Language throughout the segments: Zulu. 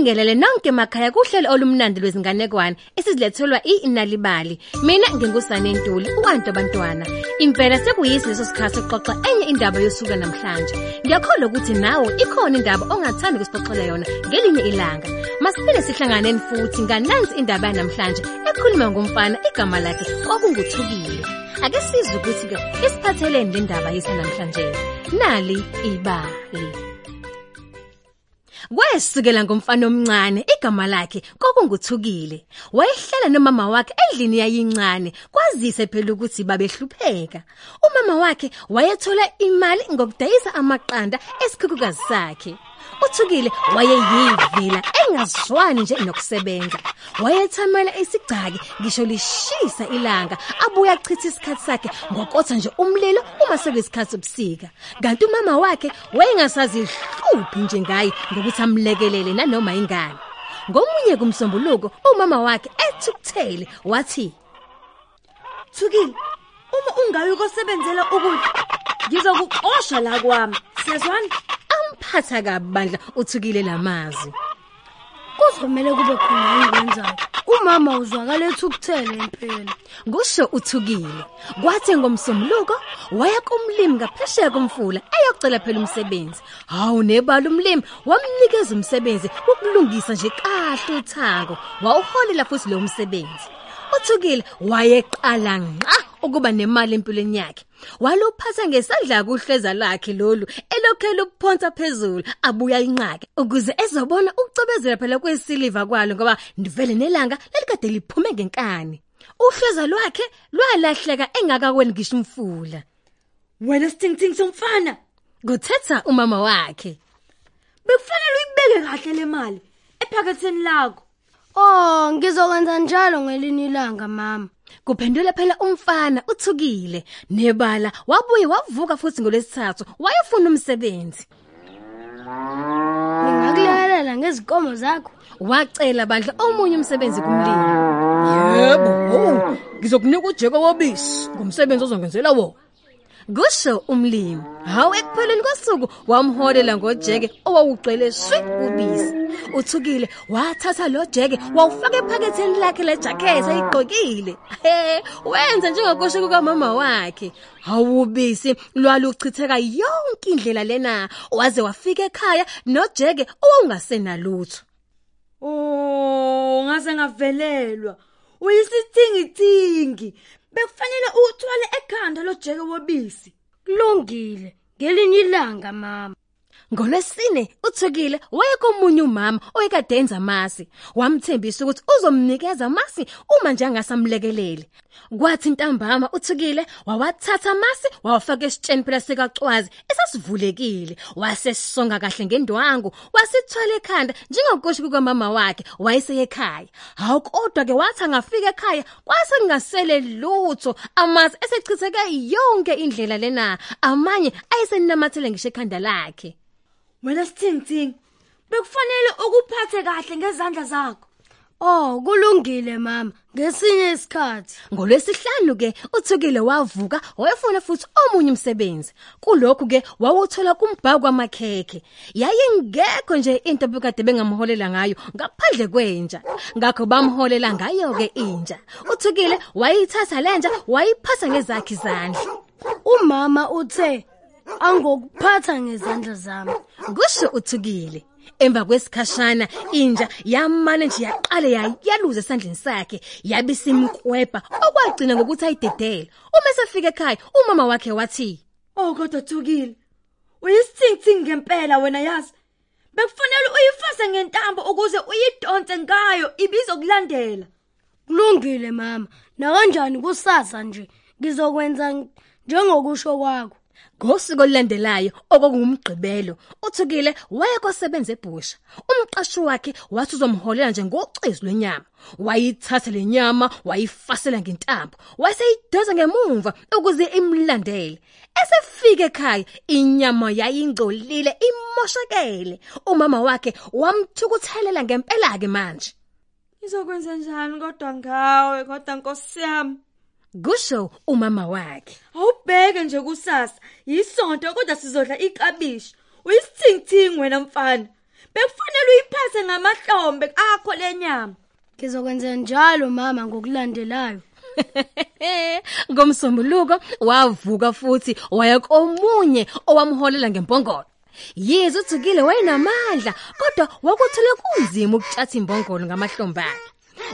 Nibingelele nonke emakhaya kuhlelo olumnandi lwezinganekwane esizilethelwa iNalibali. Mina ngingusane Ntuli, uwantu abantwana. Impela sekuyisi leso sikhathi sokuxoxa enye indaba yosuku namhlanje. Ngiyakholwa ukuthi nawe ikhona indaba ongathanda ukusixoxela yona ngelinye ilanga. Masiphinde sihlanganeni futhi nganansi indaba namhlanje ekhuluma ngomfana igama lakhe kwakunguThukile. Ake sizwe ukuthi ke isiphathelene lendaba yesa namhlanje. Nali ibali. Kwesukela ngomfana omncane igama lakhe kwakunguThukile. Wayehlala nomama wakhe endlini yayincane kwazise phela ukuthi babehlupheka. Umama wakhe wayethola imali ngokudayisa amaqanda esikhukhukazi sakhe. uThukile wayeyivila engazwani nje nokusebenza. Wayethamela isigcaki ngisho lishisa ilanga abuya achitha isikhathi sakhe ngokotha nje umlilo uma sekuyisikhathi sobusika. Kanti umama wakhe wayengasazi ihluphi nje ngaye ngokuthi amlekelele nanoma ingane. Ngomunye kumsombuluko umama wakhe ethukuthele wathi, "Thukile, uma ungayi ukosebenzela ukudla, ngizokuxosha la kwami. Siyazwana?" Amphatha kabandla uThukile lamazwi. Kuzomela kube khona engwenzayo. Umama uzwakala ethukuthele impela. Kusho uThukile. Kwathi ngomsombuluko waya kumlimi ngaphesheya komfula ayocela phela umsebenzi. Hawu nebala umlimi wamnikeza umsebenzi wokulungisa nje kahle uthango. Wawuholela futhi lo msebenzi. uThukile wayeqala nqa ukuba nemali empilweni yakhe. Waluphatha ngesandla kuhleza lakhe lolu elokhela ukuphonsa phezulu abuya inqaka ukuze ezobona ukucebezela phela kwesiliva kwalo ngoba ndivele nelanga lelikade liphume ngenkani. Uhleza lwakhe lwalahleka engakakweni ngisho umfula. "Wena sithingithing somfana," kuthetha umama wakhe. "Bekufanele uyibeke kahle le mali ephaketheni lakho." Oh, ngizokwenza njalo ngelinye ilanga mama. Kuphendula phela umfana uThukile. Nebala wabuye wavuka futhi ngolesithathu wayefuna umsebenzi. Ngingakulalela ngezinkomo zakho. Wacela bandla omunye umsebenzi kumlimi. Yebo, ngizokunika ujeke wobisi ngomsebenzi ozongenzela wona. Kusho umlimi. Hawu ekupheleni kosuku wamholela ngojeke owawugcwele swi ubisi. uThukile wathatha lo jeke wawufaka ephaketheni lakhe lejakhethi ayigqokile. Wenza njengokusho kukamama wakhe. Hawu ubisi lwaluchitheka yonke indlela lena waze wafika ekhaya nojeke owawungasenalutho. "Oh, ngase ngavelelwa. Uyisithingithingi. Bekufanele uthwale ekhanda lo jeke wobisi." Kulungile, ngelinye ilanga mama. NgoLwesine uThukile wayekomunye umama oyekadenza amasi. Wamthembisa ukuthi uzomnikeza amasi uma nje angasamlekelele. Kwathi ntambama uThukile wawathatha amasi wawafaka esitsheni phela sikacwazi esasivulekile. Wasesonga kahle ngendwangu wasithwala ekhanda njengokusho kukamama wakhe wayese ekhaya. Hawu kodwa ke wathi angafika ekhaya kwase kungasele lutho. Amasi esechitheke yonke indlela lena. Amanye ayesenamathele ngisho ekhanda lakhe. "Wena sithingithing, bekufanele ukuphathe kahle ngezandla zakho." Oh, kulungile mama, ngesinye isikhathi. NgoLwesihlanu ke uThukile wavuka wayefuna futhi omunye umsebenzi. Kulokhu ke wawuthola kumbhako kwamakhekhe. Yayingekho nje into bekade bengamholela ngayo ngaphandle kwenja. Ngakho bamholela ngayo ke inja. uThukile wayithatha lenja wayiphatha ngezakhe izandla. Umama uthe angokuphatha ngezandla zami. Kusho uThukile. Emva kwesikhashana inja yamane nje yaqale yayaluza esandleni sakhe yabisimkwebha okwagcina ngokuthi ayidedela. Uma sefika ekhaya umama wakhe wathi, "Oh kodwa Thukile, uyisithingithing ngempela wena yazi. Bekufanele uyifase ngentambo ukuze uyidonse ngayo ibizokulandela." Kulungile mama, nakanjani kusasa nje ngizokwenza njengokusho kwakho. Ngosuku olulandelayo okungumgqibelo uThukile wayekosebenza ebusha. Umqashi wakhe wathi uzomholela nje ngocezu lwenyama. Wayithatha lenyama wayifasela ngentambo. Waseyidoza ngemumva ukuze imlandele. Esefika ekhaya inyama yayingcolile imoshakele. Umama wakhe wamthukuthelela ngempela ke manje. "Ngizokwenza njani kodwa ngawe kodwa Nkosi yami?" Kusho umama wakhe. "Awubheke nje kusasa, yisonto kodwa sizodla iklabishi. Uyisithingithing wena mfana. Bekufanele uyiphase ngamahlombe akho lenyama. Ngizokwenza njalo mama ngokulandelayo. Ngomsombuluko wavuka futhi waya komunye owamholela ngempongolo. Yize uThukile wayinamandla kodwa wakuthele kunzima ukutshatha imbongolo ngamahlombe akhe.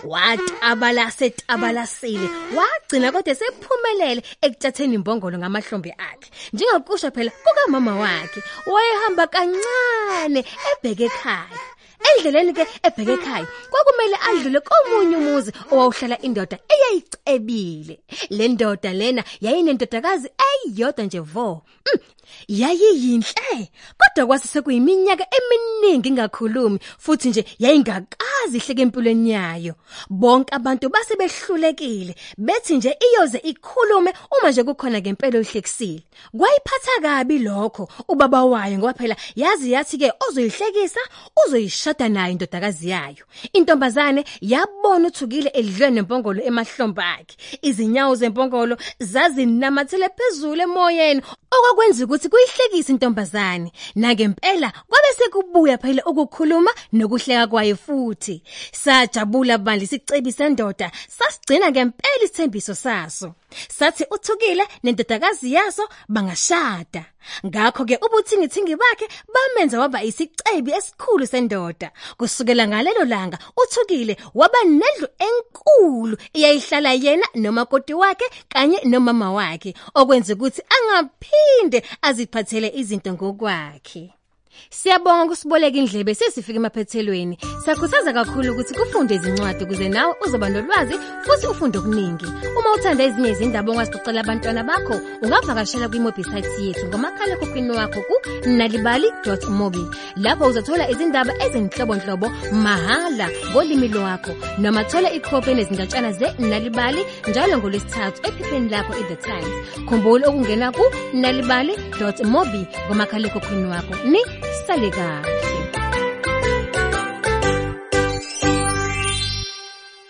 Watabalasile wagcina kodwa sephumelele ekutshatheni imbongolo ngamahlombe akhe. Njengokusho phela kuka mama wakhe wayehamba kancane ebheke ekhaya. Endleleni ke ebheke ekhaya kwakumele adlule komunye umuzi owawuhlala indoda eyayicebile. Le ndoda lena yayinendodakazi eyodwa nje vo. Yayiyinhle kodwa kwase sekuyiminyaka eminingi ingakhulumi futhi nje yayingakazi ihleke empilweni yayo. Bonke abantu base behlulekile bethi nje iyoze ikhulume uma nje kukhona ngempela ohlekisile. Kwayiphatha kabi lokho ubaba wayo ngoba phela yathi ke ozoyihlekisa uzoyishada nayo indodakazi yayo. Intombazane yabona uThukile edlwe nempongolo emahlombe akhe. Izinyawo zempongolo zazinamathele phezulu emoyeni okwakwenza ukuthi kuyihlekisa intombazane. Nangempela kwabe sekubuya phela ukukhuluma nokuhleka kwayo futhi. Sajabula bandla isicebo sendoda sasigcina ngempela isithembiso saso. Sathi uThukile nendodakazi yaso bangashada. Ngakho ke ubuthingithingi bakhe bamenza waba isicebi esikhulu sendoda. Kusukela ngalelo langa uThukile waba nedlu enkulu eyayihlala yena nomakoti wakhe kanye nomama wakhe okwenza ukuthi angaphinde aziphathele izinto ngokwakhe. Siyabonga ukusiboleka indlebe sesifika emaphethelweni. Siyakhuthaza kakhulu ukuthi kufunde izincwadi ukuze nawe uzoba nolwazi futhi ufunde okuningi. Uma uthanda ezinye izindaba ongazixoxela abantwana bakho, ungavakashela kwi-website yethu ngomakhalekhukhwini wakho ku-nalibali.mobi. Lapho uzothola izindaba ezinhlobonhlobo mahala ngolimi lwakho. Noma thola ikhophi enezindatshana ze-Nalibali njalo ngoLwesithathu ephepheni lakho i-The Times. Khumbula ukungena ku-nalibali.mobi ngomakhalekhukhwini wakho. Salika.